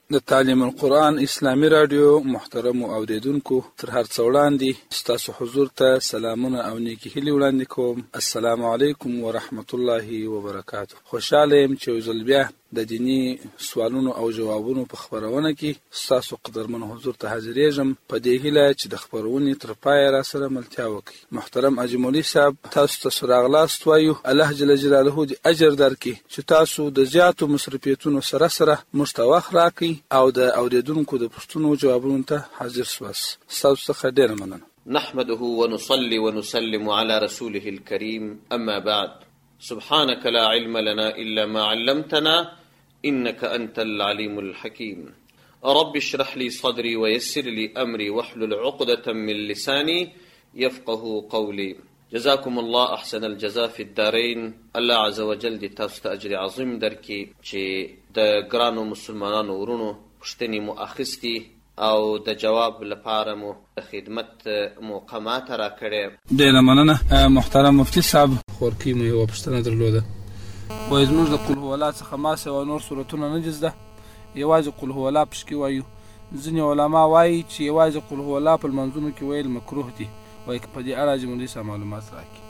د تعلیم القرآن اسلامی رادیو محترم اوریدونکو تر هر څه وړاندې ستاسو حضور ته سلامونه او نیکی هیلې وړاندې کوم. السلام علیکم ورحمت الله وبرکاته. خوشاله یم چې یو ځل بیا د دینی سوالونو او جوابونو په خبرونه کې ستاسو قدرمن حضور ته حاضرېږم په دې هیله چې د خبرونې تر پایه را سره ملتیا وکړي. محترم اجملي صاحب، تاسو ته راغلاست وایو. الله جل جلاله دې اجر درکړي چې تاسو د زیاتو مصرفیتونو سره سره موږ ته وخت راکړئ او د اوریدونکو د پوښتنو جوابونو ته حاضر سواست. ستاسو څخه ډېره مننه. نحمده ونصلي ونسلم على رسوله الكريم، أما بعد. سبحانك لا علم لنا إلا ما علمتنا إنك أنت العليم الحكيم. رب اشرح لي صدري ويسر لي أمري واحلل عقدة من لساني يفقه قولي. جزاكم الله أحسن الجزاء في الدارين. الله عز وجل دې تاسو ته اجر عظیم درکړي چې د ګرانو مسلمانانو ورونو پوښتنې مو اخیستي او د جواب لپاره مو د خدمت موقع ماته راکړې. ډېره مننه محترم مفتي صاحب. خورکي مو یوه پوښتنه درلوده، وایي زموږ د قل هو الله څخه ما سوه نور صورتونه نه دي زده، یوازې قل هو الله پشکې وایو. ځینې علما وایي چې یوازې قل هو الله په لمنځونو کې ویل مکروه دي. وایي که په دې اړه جمهوري صاحب معلومات راکړي.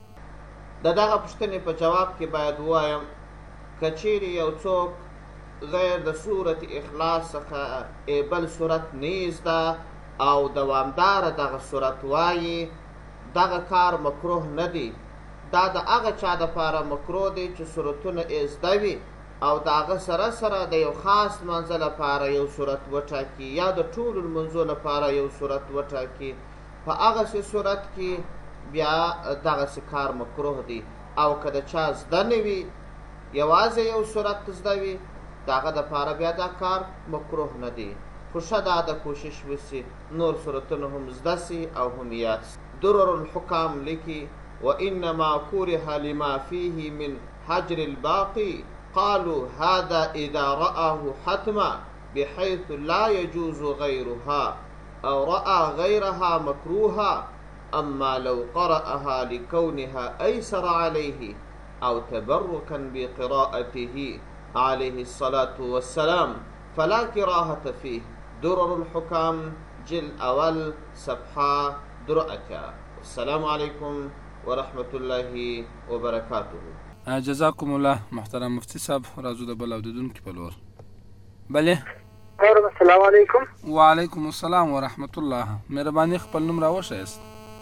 د دغه پوښتنې په جواب کې باید ووایم که چیرې یو څوک غیر د صورت اخلاص څخه بل صورت نه زده او دوامداره دغه صورت وایي، دغه کار مکروه نه دی. دا د هغه چا دپاره مکروه دی چې صورتونه یې زده وي او د هغه سره سره د یو خاص لمانځه لپاره یو صورت وټاکي یا د ټولو لمونځو لپاره یو صورت وټاکي. په هغسې صورت کې بیا دغسې کار مکروه دی. او که د چا زده نه وي، یوازې یو صورت زده وي، د هغه دپاره بیا دا کار مکروه نه دی. خو ښه دا د کوشش وسي نور صورتونه هم زده سي او هم یاد سي. درر الحکام لیکي وإنما كره لما فيه من حجر الباقي قالوا هذا إذا رآه حتما بحيث لا يجوز غيرها أو رأى غيرها مكروها، أما لو قرأها لكونها أيسر عليه أو تبركا بقراءته عليه الصلاة والسلام فلا كراهة فيه. درر الحكام جلد أول صفحة درأة. السلام عليكم ورحمة الله وبركاته. جزاكم الله محترم مفتي صاحب. راځو د بل اورېدونکي په لور. بلې السلام علیکم. وعلیکم السلام ورحمت الله. مهرباني خپل نوم راوښایاست.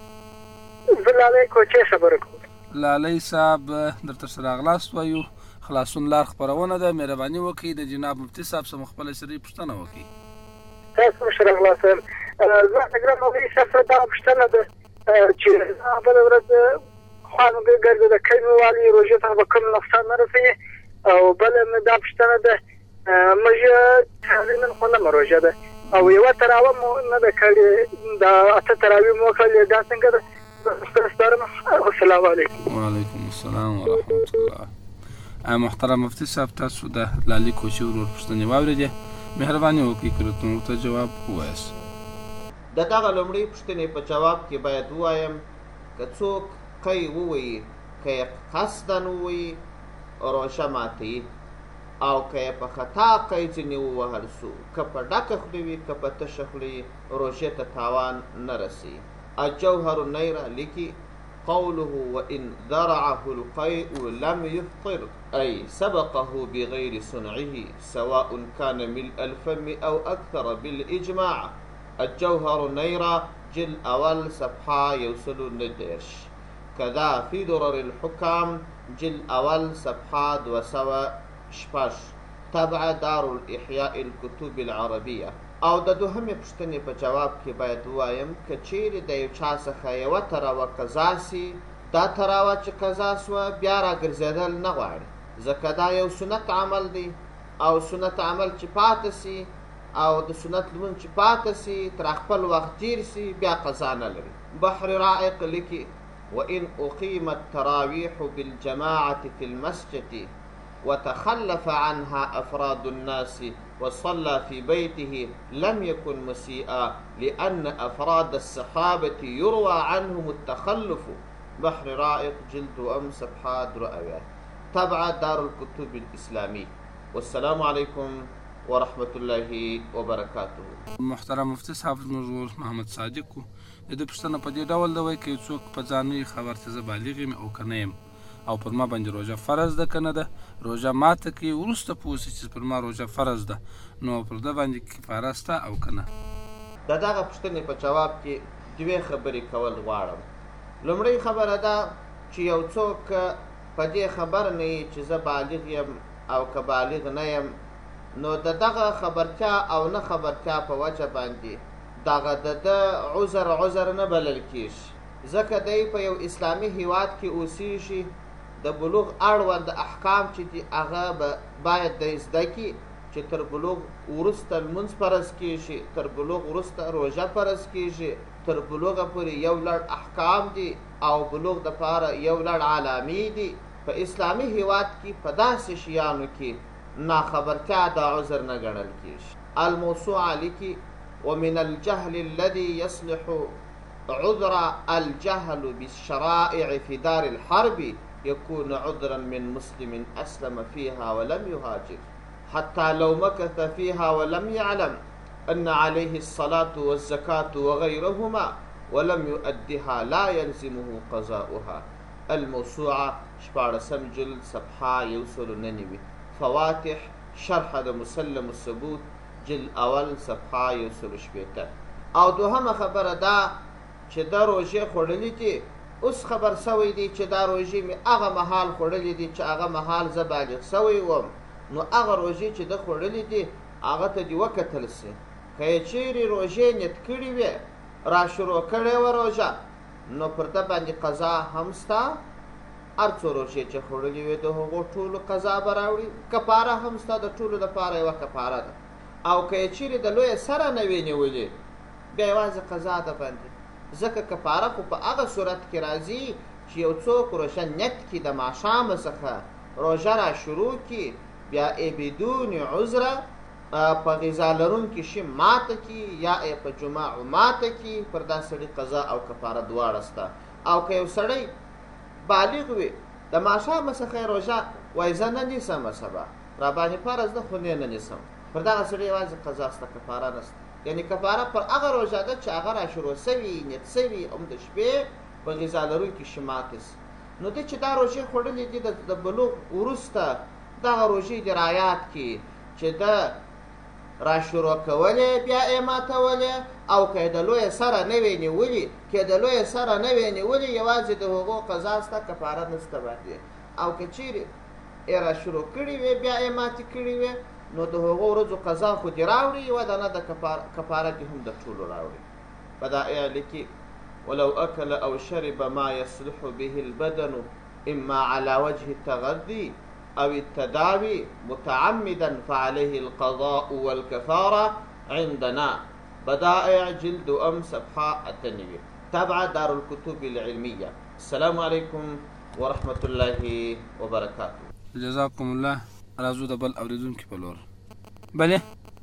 زه لالی کوچې خبره کوم. لالی صاحب درته سره راغلاست وایو. خلاصون لار خپرونه ده. مهرباني وکړئ د جناب مفتي صاحب څخه خپله سري پوښتنه وکړئ. تاسو ښه راغلاست. زما د ګران مولوي صاحب سره دا پوښتنه ده چې بله ورځ خوا مې ګرځه د کوي مې والي روژې ته به کوم نقصان نه رسوي. او بله مې دا پوښتنه ده موږ نن خو نه روژه ده او یوه تراوه مو نه ده کړې، د اته تراویح مو وکړلې. دا څنګه ده؟ السلام علیکم. وعلیکم السلام ورحمت الله. محترم مفتي صاحب، تاسو د لالي کوچي ورور پوښتنې واورېدې. مهرباني وکړئ که ورته جواب ووایاست. د دغه لومړۍ پوښتنې په جواب کې باید ووایم که څوک قی ووایي، که یې قصدا ووایي روژه ماتوي، او که یې په خطا قی ځینې ووهل سو، که په ډکه خوله وي که په تشه خوله روژې ته تاوان نه رسي. الجوهر النيرة لیکي قوله وإن ذرعه القيء لم يفطر أي سبقه بغير صنعه سواء كان ملء الفم أو أكثر بالإجماع. الجوهر النيرة جل أول صفحة يوصل ندرش. كذا في درر الحكام جل أول صفحة 200 تبع دار الإحياء الكتب العربية. او د دوهمې پوښتنې په جواب کې باید ووایم که چیرې د یو چا څخه یوه تراوه قضا سي، دا تراوه چې قضا سوه بیا راګرځېدل نه غواړي، ځکه دا یو سنت عمل دی او سنت عمل چې پاته سي او د سنت لمونځ چې پاته سي تر خپل وخت تیر سي بیا قضا نه لري. بحر رائق لیکي وإن أقيمت التراويح بالجماعة في المسجد وتخلف عنها أفراد الناس وصلى في بيته لم يكن مسيئا لأن أفراد الصحابة يروى عنهم التخلف. بحر رائق جلد صفحة رؤية تبع دار الكتب الإسلامي. والسلام عليكم ورحمة الله وبركاته. محترم مفتي صاحب زموږ محمد صادق د دې پوښتنه په دې ډول ده وایي که یو څوک په ځان خبر چې زه بالغ یم او که نه یم او پر ما باندې روژه فرض ده که نه ده، روژه ماته کړي وروسته پوه شي چې پر ما روژه فرض ده، نو پر ده باندې کفاره شته او که نه؟ د دغه پوښتنې په جواب کې دوې خبرې کول غواړم. لومړۍ خبره ده چې یو څوک په دې خبر نه وي چې زه بالغ یم او که بالغ نه یم، نو د دغه خبرتیا او نه خبرتیا په وجه باندې دغه د ده عذر نه بلل کېږي، ځکه دی په یو اسلامي هیواد کې اوسېږي، د بلوغ اړوند احکام چې دي هغه به باید دی زده کړي چې تر بلوغ وروسته لمونځ فرض کېږي، تر بلوغ وروسته روژه فرض کېږي، تر بلوغه پورې یو لړ احکام دي او بلوغ دپاره یو لړ علامې دي. په اسلامي هیواد کې په داسې شیانو کې ناخبرتیا د عذر نه ګڼل کېږي. الموسوعه لیکي ومن الجهل الذي يصلح عذر الجهل بالشرائع في دار الحرب يكون عذرا من مسلم أسلم فيها ولم يهاجر حتى لو مكث فيها ولم يعلم أن عليه الصلاة والزكاة وغيرهما ولم يؤدها لا يلزمه قضاؤها. الموسوعة شپاړسم جلد صفحه 199. فواتح شرح د مسلم الثبوت جلد اول صفحه 160. او دوهمه خبره ده چې دا روژې خوړلې دي، اوس خبر سوی دی چې دا روژې مې هغه مهال خوړلې دي چې هغه مهال زه بالغ سوی وم، نو هغه روژې چې ده خوړلې دي هغه ته دې وکتل سي. که یې چیرې روژې نیت کړې وې را شروع کړې وه روژه، نو پر ده باندې قضا هم سته، هر څو روژې چې خوړلې وې د هغو ټولو قضا به راوړي، کفاره هم سته، د ټولو دپاره یوه کفاره ده. او که یې چیرې د لویه سره نه وې نیولې بیا یوازې قضا ده باندې، ځکه کفاره خو په هغه صورت کې راځي چې یو څوک روژه نیت کړي د ماښامه څخه روژه را شروع کړي، بیا یې بدون عذره په غذا لرونکي شي ماته کړي یا یې په جماع ماته کړي، پر دا سړي قضا او کفاره دواړه سته. او که یو سړی بالغ وي د ماښامه څخه یې روژه وایي زه نه نیسم سبا را باندې فرض ده خو نه نیسم، پر دغه سړي یوازې قضا سته، کفاره نسته. یعنې کفاره پر هغه روژه ده چې هغه را شروع سوي نیت سوي هم د شپې په غذا لرونکي شي ماتې سي. نو دی چې دا روژې خوړلې دي د بلوغ وروسته دغه روژې دې رعایات کړي چې ده را شروع کولې بیا یې ماتولې، او که د لویه سره نه وې نیولي، که د لویه سره نه وې نیولي یوازې د هغو قضا سته، کفاره نسته باندې. او که چیرې یې را شروع کړي وې بیا یې ماتې کړي وې، نو د هغو ورځو قضا خو دې راوړي، یوه دانه د کفاره دې هم د ټولو راوړي. بدائع لیکي ولو أكل أو شرب ما يصلح به البدن إما على وجه التغذي أو التداوي متعمدا فعليه القضاء والكفارة عندنا. بدائع جلد صفحة 98 تابع دار الكتب العلمية. السلام عليكم ورحمة الله وبركاته. جزاكم الله. راځو د بل اورېدونکي په لور. بلې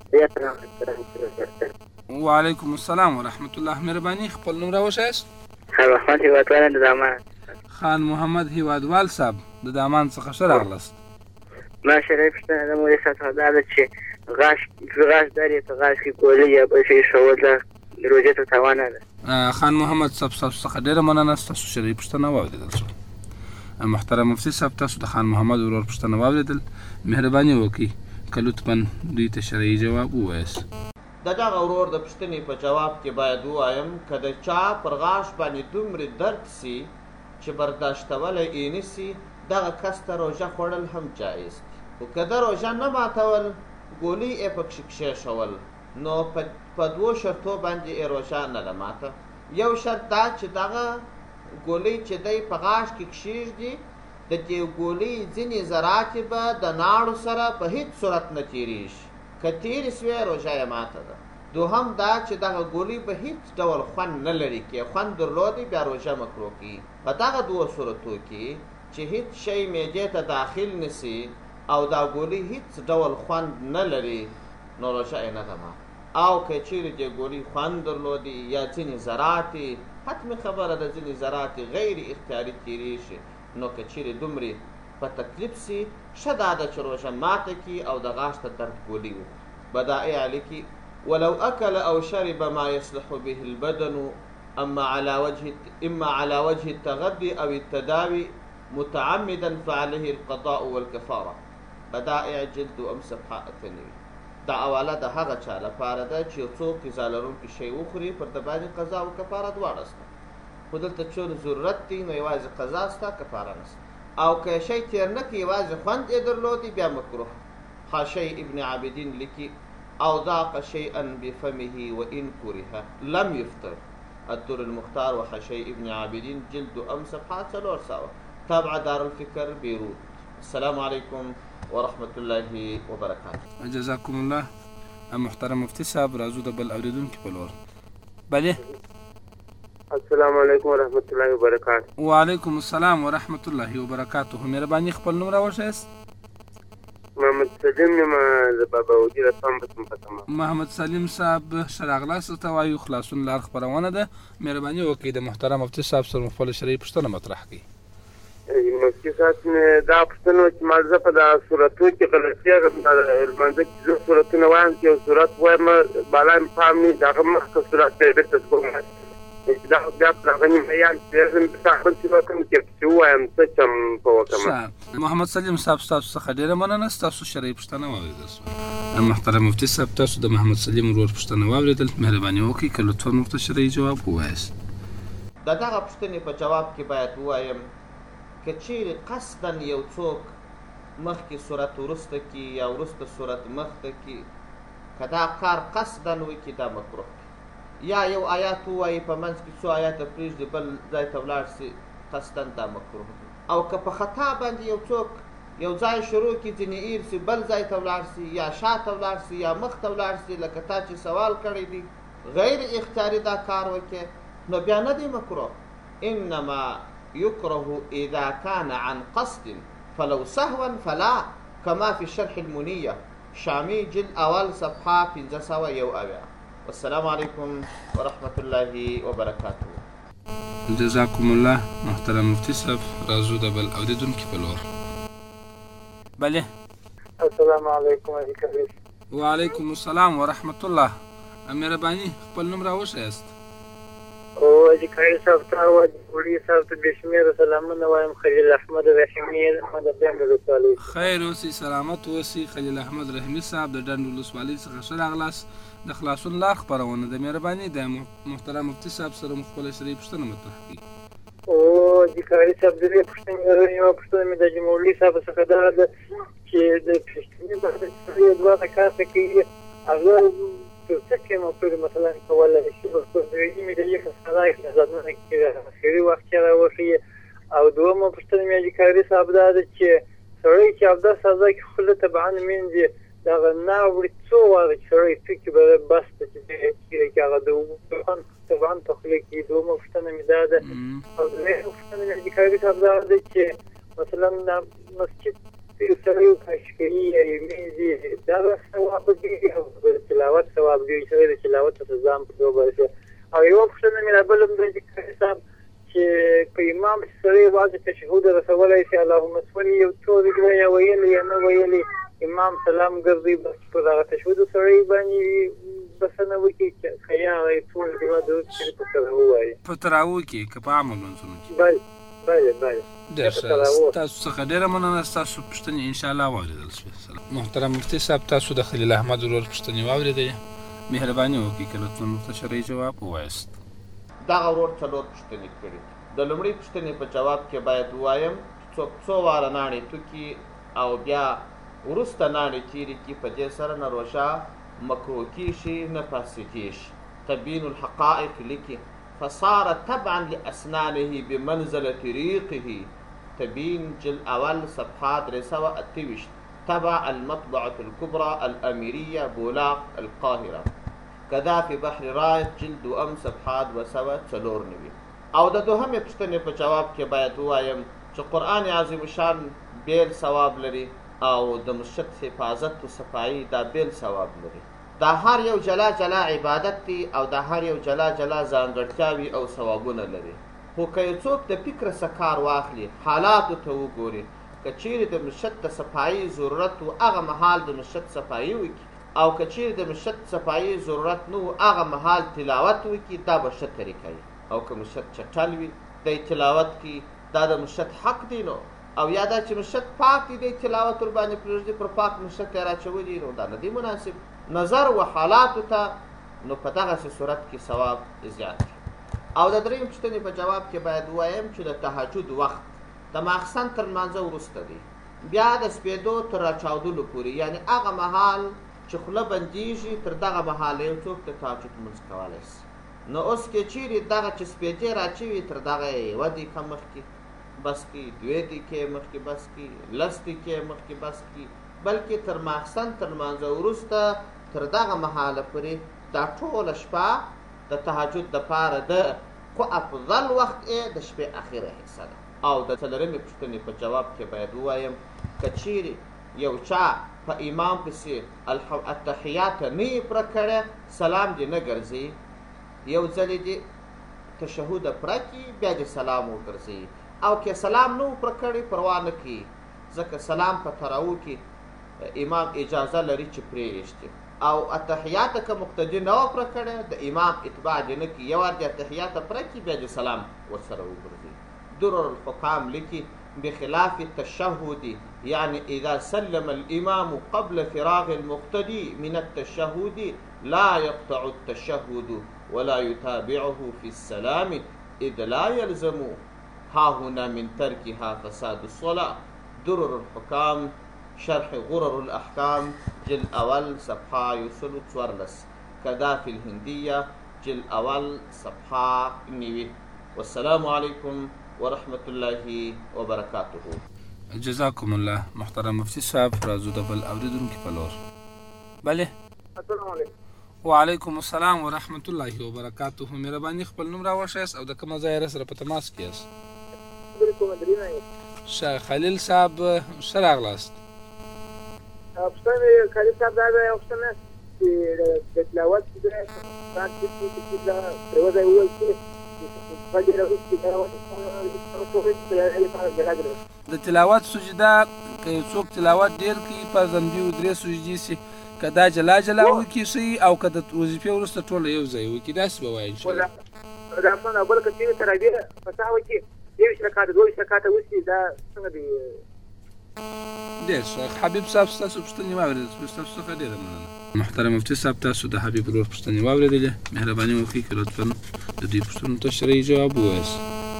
وعلیکم السلام ورحمة الله. مهرباني خپل نوم راوښایاست؟ خان محمد هیوادوال د دامان. خان محمد هیوادوال صاحب د دامان څخه ښه راغلاست. ما شرعي پوښتنه د مولوي صاحب څخه دا ده چې غاښ درې په غاښ کې ګولۍ یا بل شی ایښودل روژې ته تاوان نه ده. خان محمد صاحب ستاسو څخه ډېره مننه، ستاسو شرعي پوښتنه واورېدل شوه. محترم مفتي صاحب تاسو د خان محمد ورور پوښتنه واورېدل، مهرباني وکړئ که لطفا دوی ته شرعي جواب ووایاست. د دغه ورور د پوښتنې په جواب کې باید ووایم که د چا پر غاښ باندې دومره درد سي چې برداشتولی یې نه سي، دغه کس ته روژه خوړل هم جایز دي. خو که ده روژه نه ماتول، ګولۍ یې پکښې کښېښول، نو په دوو شرطو باندې یې روژه نه ده ماته. یو شرط دا چې دغه ګولۍ چې دی په غاښ کې کښېږدي، د دې ګولۍ ځینې ذرات به د ناړو سره په هیڅ صورت نه تېرېږي، که تېرې سوې روژه یې ماته ده. دوهم دا چې دغه ګولۍ به هیڅ ډول خوند نه لري، که خوند درلودی بیا روژه مکروه کېږي. په دغه دوو صورتو کې چې هیڅ شی معدې ته داخل نسي او دا ګولۍ هیڅ ډول خوند نه لري، نو روژه یې نه ده ماته. او که چیرې دې ګولۍ خوند درلودي یا ځینې ذرات حتمي خبره ده ځینې ذرات غیر اختیاري تېرېږي، نو که چیرې دومرې په تکلیف سي ښه دا ده چې روژه ماته کړي او د غاښ ته درد ګولۍ وخوري. بدائع لكي ولو أكل أو شرب ما يصلح به البدن إما على وجه التغذي أو التداوي متعمدا فعليه القضاء والكفارة. بدائع جلد أم صفحة 8. دا اواله د هغه چا لپاره ده چې یو څوک غذا لرونکی شی وخوري پر د باندې قضا او کفاره دواړه شته. خو دلته چون ضرورت دی نو یوازې قضا شته، کفاره نشته. او که شی تېر نه کړي یوازې خوند یې درلودی بیا مکروه. حاشیه ابن عابدین لیکي او ذاق شیئا بفمه وان کره لم يفطر. الدر المختار وحاشیه ابن عابدین جلد ام صفحه 400. تابع دار الفکر بیروت. السلام علیکم ورحمة الله وبركاته. جزاكم الله. محترم مفتي صاحب راځو د بل اوریدونکي په لور. بله. السلام علیکم ورحمة الله وبركاته. وعلیکم السلام ورحمة الله وبركاته. مهرباني خپل نوم راوښیاست؟ محمد سلیم یم د بابا وجیر اسلام بسم ختمه. محمد سلیم صاحب شراغلاس ته وایو خلاصون لار خبرونه ده. مهرباني وکړئ د محترم مفتي صاحب سره خپل شرعي پوښتنه مطرح کړئ. مفتي صاحب دا پوښتنه چې ما زه په دا صورتونو کې غلطي لمانځه کې زه صورتونه وایم چې یو صورت وایم بالا مې پام نه دغه مخکې صورت دی بېرته کوم دا بیا په هغه نیمه یان چې زه مې بل څه وکړم چې ووایم څه چم په وکړم. محمد سلیم صاحب ستاسو څخه ډېره مننه. ستاسو شرعي پوښتنه واورېدل شوه. محترم مفتي صاحب تاسو د محمد سلیم ورور پوښتنه واورېدل. مهرباني وکړئ که لطفا ورته شرعي جواب ووایاست. د دغه پوښتنې په جواب کې باید ووایم که چیرې قصدا یو څوک مخکې صورت وروسته کي یا وروسته صورت مخته کي که دا کار قصدا وکړي دا مکروه دی. یا یو آیات ووایي په منځ کې څو آیاته پرېږدي بل ځای ته ولاړ سي قصدا دا مکروه دی. او که په خطا باندې یو څوک یو ځای شروع کړي ځینې ایر سي بل ځای ته ولاړ سي یا شاته ولاړ سي یا مخ ته ولاړ سي لکه تا چې سوال کړی دی غیر اختیاري دا کار وکړي نو بیا نه دی مکروه. انما يكره إذا كان عن قصد فلو سهوا فلا كما في الشرح المنية شامي جلد أول صفحة 501. والسلام عليكم ورحمة الله وبركاته. جزاكم الله. محترم مفتي صاحب راځو د بل اوریدونکي په لور. بله. السلام علیکم وعلیکم. وعلیکم السلام ورحمة الله. مهرباني خپل نوم راوښیاست؟ او د کاري صاحب ته او د وړي صاحب ته بې شمېره سلامونه وایم. خلیل احمد رحیمي د ډنډ ولسوالۍ. خیر اوسئ، سلامت اوسئ. خلیل احمد رحیمي صاحب د ډنډ ولسوالۍ څخه ښه راغلاست. د خلاصون لار خپرونه د مهرباني د محترم مفتي صاحب سره مو خپله شرعي پوښتنه مطرح کړي. او د کاري صاحب د دې پوښتنې یوه پوښتنه مې د جمهوري صاحب څخه دا ده چې د پښتني باندې دوه رکعاته کوي هغه څه کوم په مثلا کوله شي په دې مې د یو خدای خزانه کې اخري وخت راوخی. او دومره پوښتنه مې د کاري صاحب دا ده چې سړی چې اودس سزا کې خله طبعا مینځي دغه ناوړي څو واره چې سړی فکر به بس چې هغه د طبعا په خله کې دومره پوښتنه مې دا ده. او دغه پوښتنه مې د کاري صاحب دا ده چې مثلا مسجد سړی کاشکري یا مینځي دا ثواب دی او تلاوت ثواب دی چې د تلاوت ته ځان په دوه برخه. او یو پوښتنه مې بل هم د کاري صاحب چې په امام سره واځي تشهود رسولای شي اللهم صل یو څو دی یا ویلی یا نه ویلی امام سلام ګرځي بس په هغه تشهود سره باندې بسنه وکي چې خیال ټول دی د چې په سره وایي په تراو کې که په عمل منځونه کې. بله ډېر ښه. تاسو څخه ډېره مننه. ستاسو پوښتنې انشاءالله واورېدل شوې. محترم مفتي صاحب تاسو د خلیل احمد ورور پوښتنې واورېدې. مهرباني وکړئ که لطفا ورته شرعي جواب ووایاست. دغه ورور څلور پوښتنې کړي. د لومړۍ پوښتنې په جواب کې باید ووایم څوک څو واره ناڼې توکي او بیا وروسته ناڼې تېرې کړي په دې سره نه روژه مکروه کېږي نه فاسدېږي. تبین الحقائق لیکي فصار تبعا لأسنانه بمنزلة ريقه. تبين جلد أول صفحة 328. تبع المطبعة الكبرى الأميرية بولاق القاهرة. كذا في بحر رايد جلد أم صفحة 294. او د دوهمې پوښتنې په جواب کې باید ووایم چې قرآن عظیم شان بیل ثواب لري او د مسجد حفاظت او صفایي دا بیل ثواب لري. دا هر یو جلا جلا عبادت دی او دا هر یو جلا جلا ځانګړتیاوې او ثوابونه لري. خو که یو څوک د فکر څخه کار واخلي حالاتو ته وګوري که چیرې د مسجد د صفایي ضرورت و هغه مهال د مسجد صفایي وکړي او که چیرې د مشت صفایي ضرورت نه و هغه مهال تلاوت وکړي دا به ښه طریقه وي. او که مشت چټل وي دی تلاوت کړي دا د مشت حق دی نو، او یا دا چې مشت پاک دی دی تلاوت ورباندې پرېږدي پر پاک مشت یې راچولي نو دا نه دی مناسب. نظر و حالاتو ته نو په دغسې صورت کې ثواب زیات دی. او د درېیم پوښتنې په جواب کې باید ووایم چې د تهجد وخت د ماخستن تر لمانځه وروسته دی، بیا د سپېدو تر راچاودلو پورې، یعنې هغه مهال چې خوله بندېږي تر دغه مهاله یو څوک د تهجد لمونځ کولی شي. نو اوس کې چیرې دغه چې سپېدې راچوي تر دغه یوه دقیقه مخکې بس کړي، 2 دقیقې مخکې بس کړي، 10 دقیقې مخکې بس کړي، بلکې تر ماخستن تر لمانځه وروسته تر دغه مهاله پورې دا ټوله شپه د تهجد دپاره ده، خو افضل وخت یې د شپې اخره حصه ده. او د څلورمې پوښتنې په جواب کې باید ووایم که چیرې یو چا په امام پسې التحیات نه یې پوره کړی، سلام دې نه ګرځي، یو ځلې دې تشهد پوره کړي بیا دې سلام وګرځوي، او که سلام نه و پوره کړی پروا نه کوي، ځکه سلام په تراو کې امام اجازه لري چې پرېږدي. او اتحیات که مقتدي نه و پوره کړی د امام اتباع دې نه کړي، یو وار دې اتحیات پوره کړي بیا دې سلام ورسره وګرځوي. درر الحکام لیکي بخلاف التشهد يعني إذا سلم الإمام قبل فراغ المقتدي من التشهد لا يقطع التشهد ولا يتابعه في السلام إذ لا يلزم ها هنا من تركها فساد الصلاة. درر الحكام شرح غرر الأحكام جل أول صفحة 144 كذا في الهندية جل أول صفحة 9. والسلام عليكم ورحمة الله وبركاته. جزاکم الله. محترم مفتی صاحب راځو د بل اوریدونکي په لور. بله السلام علیکم. وعلیکم السلام ورحمة الله وبرکاته. مهرباني خپل نوم راوښیاست او د کومه ځایه سره په تماس کې یاست؟ شاه خلیل صاحب ښه راغلاست. پوښتنه خلیل صاحب دا ده پوښتنه چې د تلاوت د تلاوت سجده که یو څوک تلاوت ډېر کوي په ځنډي و 3 سجدې سي، که دا جلا جلا وکړي ښه، او که د وظیفې وروسته ټوله یو ځای وکړي داسې به وایي انشاءالله. دا څنګه بل که چېرې تراویح په سهو کې 23 رکعاته 22 رکعاته وشي دا څنګه دی؟ ډېر ښه. حبیب صاحب ستاسو پوښتنې واورېدل، ستاسو څخه ډېره مننه. محترم مفتي صاحب تاسو د حبیب ورور پوښتنې واورېدلې، مهرباني وکړئ که لطفا د دوی پوښتنو ته شرعي جواب ووایاست.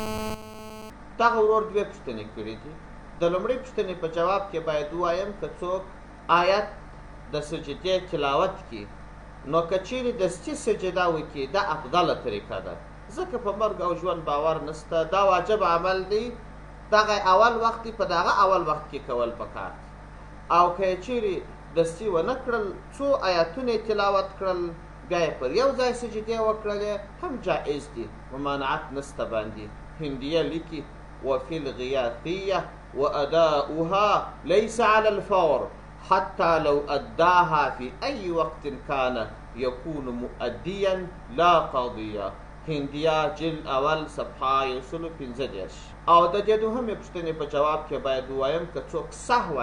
دغه ورور 2 پوښتنې کړې دي. د لومړۍ پوښتنې په جواب کې باید ووایم که څوک آیت د سجدې تلاوت کړي نو که چیرې دستي سجده وکړي دا افضله طریقه ده، ځکه په مرګ او ژوند باور نشته، دا واجب عمل دی، دغه اول وخت په دغه اول وخت کې کول پکار دي. او که چیرې دستي ونه کړل څو آیاتونه تلاوت کړل بیا یې پر یو ځای سجدې وکړلې هم جایز دي، ممانعت نشته باندې. هندیه لیکي وفي الغياثية وأداؤها ليس على الفور حتى لو أداها في أي وقت كان يكون مؤديا لا قاضيا. هندیه جلد اول صفحه 115. او د دې دوهمې پوښتنې په جواب کې باید ووایم که څوک سهوا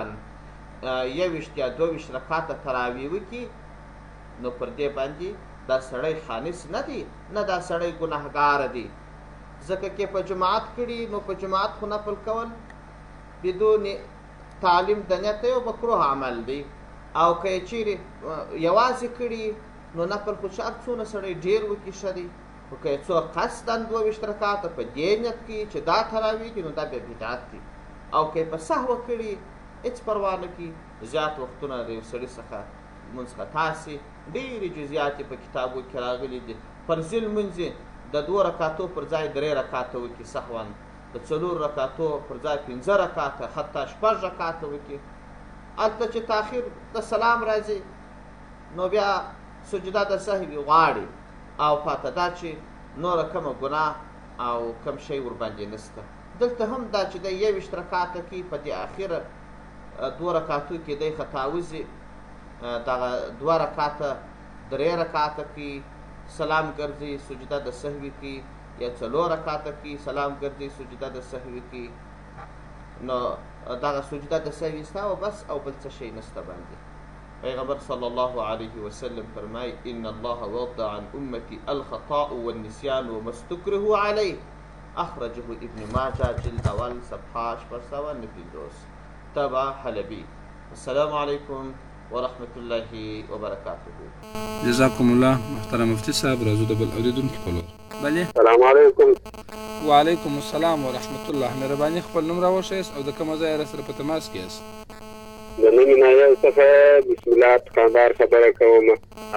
21 یا 22 رکعاته تراویح وکړي نو پر دې باندې دا سړی خانس نه دی، نه دا سړی ګناهګار دی، ځکه کې په جماعت کړي نو په جماعت خو نفل کول بدون تعلیم د نیت یو مکروه عمل دی. او که یې چیرې یوازې کړي نو نفل خو چې څونه سړی ډېر وکړي ښه دی، خو که یې څوک قصدا 22 رکعاته په دې نیت کړي چې دا تراویح دي نو دا بیا بدعت دي. او که یې په سهو کړي هېڅ پروا نه کړي، زیات وختونه د یو سړي څخه لمونځ خطا سي. ډېرې جزیات یې په کتابو کې راغلي دي. فرضي لمونځ د 2 رکعاتو پر ځای 3 رکعاته وکړي سهوا، د 4 رکعاتو پر ځای 5 رکعاته حتی 6 رکعاته وکړي. هلته چې تاخیر د سلام راځي نو بیا سجده د سهوي غواړي، او پاته دا چې نوره کومه ګناه او کم شی ورباندې نشته. دلته هم دا چې د 21 رکعاته کې په دې اخره 2 رکعاتو کې دی خطا وځي، دغه 2 رکعاته 3 رکعاته کې سلام ګرځي سجده د سهوي کې، یا 4 رکعاته کې سلام ګرځي سجده د سهوي کې، نو دغه سجده د سهوي ستا او بس، او بل څه شی نشته باندې. پیغمبر صلی الله علیه وسلم فرمای ان الله وضع عن امتی الخطاء والنسيان وما استكرهوا عليه. اخرجه ابن ماجه جلد اول صفحه 459. تبع حلبی. السلام علیکم ورحمة الله وبرکاته. جزاکم الله محترم مفتی صاحب. راځو د بل اوریدونکي په لور. بله. السلام علیکم. وعلیکم السلام ورحمة الله. مهرباني خپل نوم راوښیاست او د کومه ځایه راسره په تماس کې یاست؟ د نومې نایل څخه بسم الله دکاندار خبره کوم.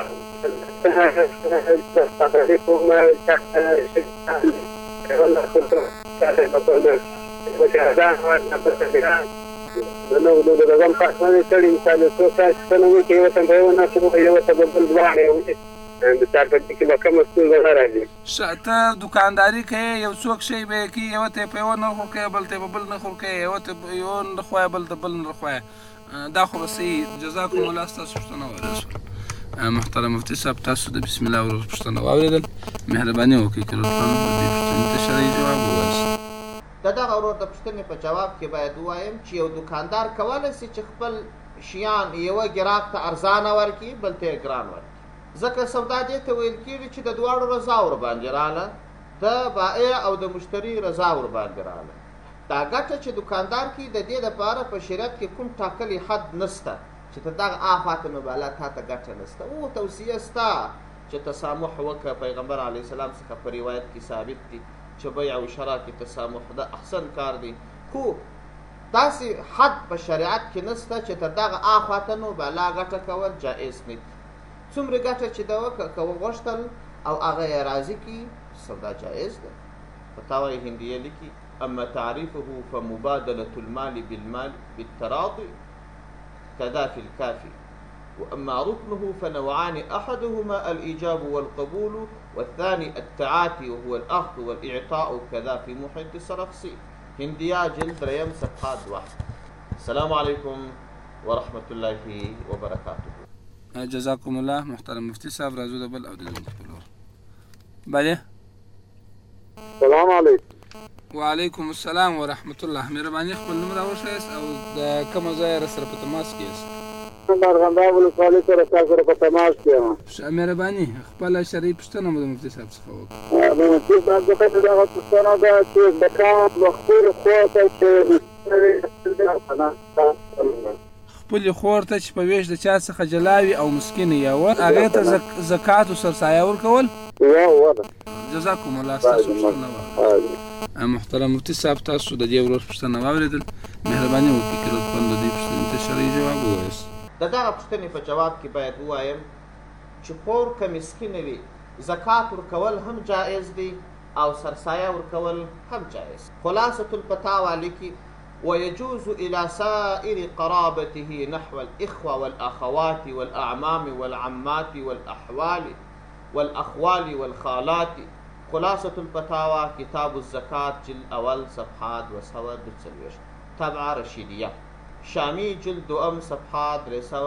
نو د غم پاسمنې سړي مثال څو ساعت څنګه کې وته به ونه څه یو ته بل ځوانه د چار په کې به کوم څه نه راځي. شاته دکانداری کوي یو څوک شی به کې یو ته په ونه خو کې بل ته بل نه خو کې یو ته یو نه خو بل ته بل نه خو دا خو بسې. جزاکم الله. تاسو پښتنه ورسول محترم مفتی صاحب. تاسو د بسم الله ورو پښتنه واوریدل. مهرباني وکړئ چې لطفا د پښتنې ته شرعي جواب ووایاست. د دغه ورور د پوښتنې په جواب کې باید ووایم چې یو دکاندار کولی شي چې خپل شیان یوه ګراهک ته ارزانه ورکړي بل ته یې ګران ورکړي، ځکه سودا دې ته ویل کېږي چې د دواړو رضا ورباندې راغله، د بائع او د مشتري رضا ورباندې راغله. دا ګټه چې دکاندار کوي د دې دپاره په شریعت کې کوم ټاکلی حد نشته چې ته دغه اخواته نو بالا تا ته ګټه نشته. او توصیه ستا چې تسامح وکړه. پیغمبر علیه السلام څخه په روایت کې ثابت دي چې بیع او شرا کې تسامح د احسن کار دی، خو داسې حد په شریعت کې نشته چې ته دغه اخواته نو بالا ګټه کول جایز نه دي. څومره ګټه چې ده وغوښتل او هغه یې راضي کړي سودا جایز ده. فتاوی هندیه لیکي اما تعریفه فمبادلة المال بالمال بالتراضي كذا في الكافي، وأما ركنه فنوعان أحدهما الإيجاب والقبول والثاني التعاتي وهو الأخذ والإعطاء كذا في محيط السرخسي. هندية جلد ريم صفحات 1. السلام عليكم ورحمة الله وبركاته. جزاكم الله محترم مفتي صاحب. راځو د بل اوریدونکي په لور. بله. السلام علیکم. وعلیکم السلام ورحمة الله. مهرباني خپل نوم راوښیاست او د کومه ځایه راسره په تماس کې یاست؟ ارغنداب ولسوالۍ سره تاسو سره په تماس کې یم. مهرباني خپله شرعي پوښتنه مو د مفتي صاحب څخه وکړه. د مفتي صاحب څخه دغه پوښتنه ده چې د کار د خپل خور ته چې خپلې خور ته چې په ویش د چا څخه جلا وي او مسکینه یوه هغې ته زکات او سرسایه ورکول. جزاکم الله. ستاسو پوښتنه وکړه. محترم مفتي صاحب تاسو د دې ورور پوښتنه واورېدل. مهرباني وکړئ که لطفا د دې پوښتنې ته شرعي جواب ووایاست. د دغه پوښتنې په جواب کې باید ووایم چې خور که مسکینه وي زکات ورکول هم جایز دی او سرسایه ورکول هم جایز. خلاصة الفتاوی لیکي ويجوز إلى سائر قرابته نحو الإخوة والأخوات والأعمام والعمات والأخوال والخالات. خلاصة الفتاوى كتاب الزكاة جلد أول صفحات 242. تبع رشيدية. شامي جلد دوم صفحات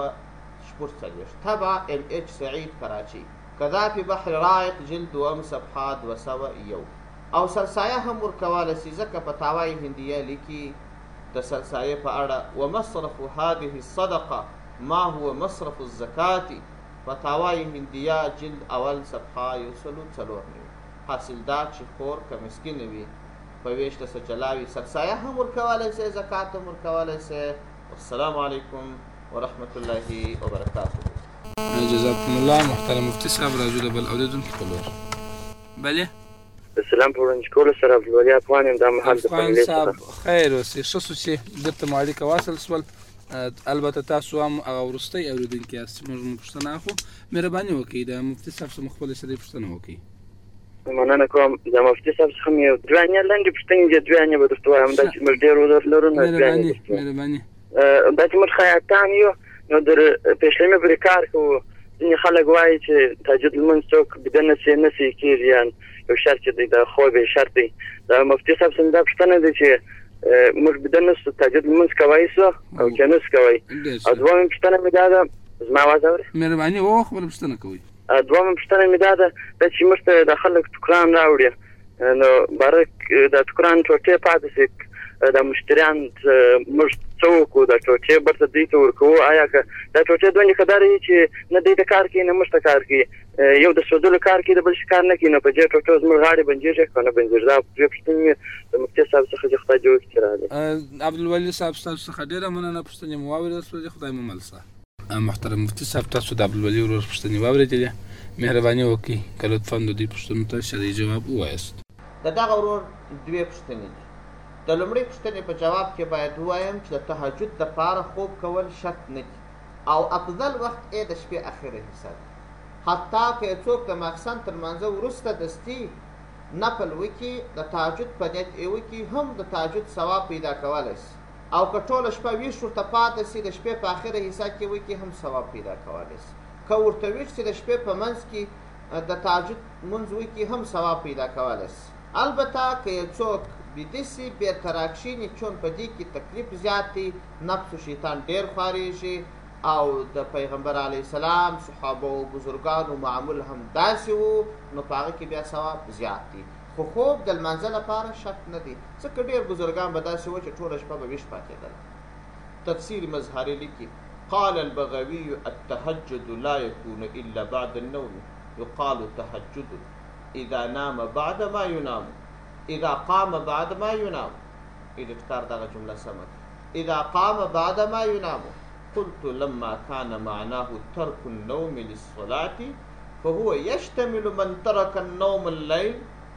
344. تبع MH سعيد كراچي. كذا في بحر رائق جلد دوم صفحات 201. او سرسایه هم ورکواله سي ځکه فتاوی هندیه لیکي د سرسایه په اړه ومصرف هذه الصدقه ما هو مصرف الزکاة. فتاوی هندیه جلد اول صفحه 144. حاصل دا چې خور که مسکینه وي په ویش ته څه جلاوي سرسایه هم ورکولی سي زکات هم ورکولی سي. والسلام علیکم ورحمة الله وبرکاته. جزاکم الله محترم مفتي صاحب. راځو د بل اوریدونکي په لور. بله. السلام په وړاندې کولو سره عبدالولي افغان یم. دا مهال د افغان صاحب خیر اوسې. ښه شو چې درته مو اړیکه واصل شول. البته تاسو هم هغه وروستی اورېدونکي یاست چې موږ مو پوښتنه اخلو. مهرباني وکړئ د مفتي صاحب څخه مو خپله شرعي پوښتنه وکړئ. مننه کوم. د مفتي صاحب څخه مې یو دوه لنډې پوښتنې دي. دوه به درته وایم دا چې موږ ډېر عذر لرو. مهرباني دا چې موږ خیاطان یو نو د پېشلمې پرې کار کوو. ځینې خلک وایي چې تهجد لمونځ څوک بیده نسي کېږي یا یو شرط چې دی د خوب یې شرط دی. د مفتي صاحب څخه دا پوښتنه ده چې موږ بیده نسو تهجد لمونځ کوی سو او که نس کوی. او دویمه پوښتنه مې دا ده. زما اواز اورې؟ مهرباني وکړه خپله پوښتنه کوئ. دویمه پوښتنه مې دا ده چې موږ ته د خلک ټوکران راوړي نو باره د ټوکران ټوټې پاتې شي د مشتریان موږ څه وکړو دا ټوټې برته دوی ته ورکوو آیا که دا ټوټې دومره ښه وي چې نه دوی ته کار کوي نه موږ ته کار کوي یو د سودلو کار کوي د بل شي کار نه کوي نو په دې ټوټو زموږ غاړې بندېږي که نه بندېږي دا دوې پوښتنې د مفتي صاحب څخه چې خدای جوړ کړي راغلی عبدالولي صاحب ستاسو څخه ډېره مننه پوښتنې مو واورېدل سولې خدای مو مل شه. محترم مفتي صاحب تاسو د عبدالولي ورور پوښتنې واورېدلې مهرباني وکړئ که لطفا د دوی پوښتنو ته شرعي جواب ووایاست. د دغه ورور دوې پوښتنې دي. د لومړۍ پوښتنې په جواب کې باید ووایم چې د تهجد دپاره خوب کول شرط نه دي او افضل وخت یې د شپې اخره حصه ده. حتی که یو څوک د ماخستن تر لمانځه وروسته دستي نفل وکړي د تهجد په نیت یې وکړي هم د تهجد ثواب پیدا کولی شي او که ټوله شپه ویښ ورته پاتې سي د شپې په اخره حصه کې وکړي هم ثواب پیدا کولی شي. که ورته ویښ سي د شپې په منځ کې د تهجد لمونځ وکړي هم ثواب پیدا کولی شي. البته که یو څوک بیده سي بېرته راکښېني چون په دې کې تکلیف زیات دی نفس و شیطان ډېر خوارېږي او د پیغمبر علیه السلام صحابه او بزرګانو معمول هم داسې و نو په هغه کې بیا ثواب زیات دی. خو خوب د لمانځه لپاره شرط نه دی ځکه ډېر بزرګان به داسې و چې ټوله شپه به ویښ پاتېدل. تفسیر مظهري لیکي قال البغوي التهجد لا يكون الا بعد النوم يقال تهجد اذا نام بعد ما ينام اذا قام بعد ما ينام. اذکار دغه جمله سمه اذا قام بعد ما ينام. قلت لما كان معناه ترك النوم للصلاة فهو يشتمل من ترك النوم الليل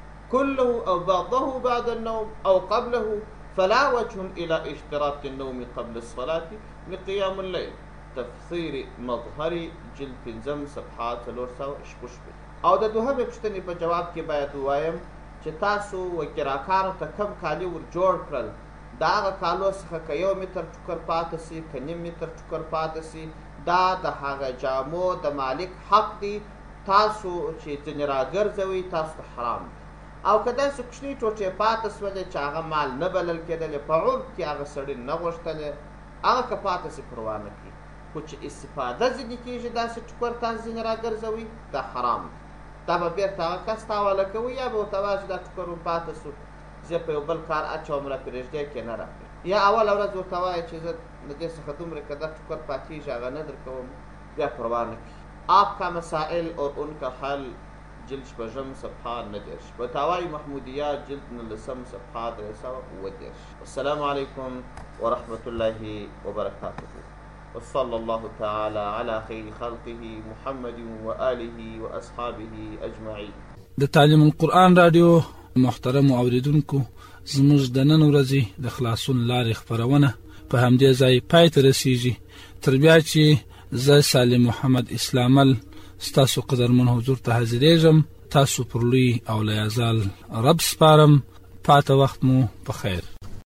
كله أو بعضه بعد النوم أو قبله فلا وجه إلى اشتراط النوم قبل الصلاة لقيام الليل. تفسير مظهري جلد 5 صفحات 316. او د دوهمې پوښتنې په جواب کې باید ووایم چې تاسو وکراکانو ته کم کالي ور جوړ کړل د هغه کالو څخه که 1 متر ټوکر پاته سي که 1.5 متر ټوکر پاته سي دا د هغه جامو د مالک حق دی. تاسو چې ځینې راګرځوئ تاسو ته حرام دی. او که داسې کوچنۍ ټوټې پاته سولې چې هغه مال نه بلل کېدلې په عرف کې هغه سړي نه غوښتلې هغه که پاته سي پروا نه کوي. خو چې استفاده ځینې کېږي داسې ټوکر تاسو ځینې راګرځوئ دا حرام دی. دا به بېرته هغه کس ته حواله کوئ یا به ورته وایي چې دا ټوکر پاته سو زه په یو بل کار اچوم را پرېږدی کې نه راکړي یا اوله ورځ ورته وایي چې زه د دې څخه دومره که دا ټوکر پاتېږي هغه نه در کوم بیا پروا نه کړي. آپ کا مسائل اور ان کا حل جلد 6 صفحه 19 فتاوی محمودیه جلد 19 صفحه 319. السلام علیکم ورحمة الله وبرکاته. وصلى الله تعالى على خير خلقه محمد وآله وأصحابه أجمعين. د تعلیم القرآن رادیو محترم اوریدونکو زموږ د نن ورځې د خلاصون لارې خپرونه په همدې ځای پای ته رسیږي. تر بیا چې زه سالم محمد اسلامل ستاسو قدرمن حضور ته حاضرېږم تاسو پر لوی او لیازال رب سپارم. پاته وخت مو په خیر.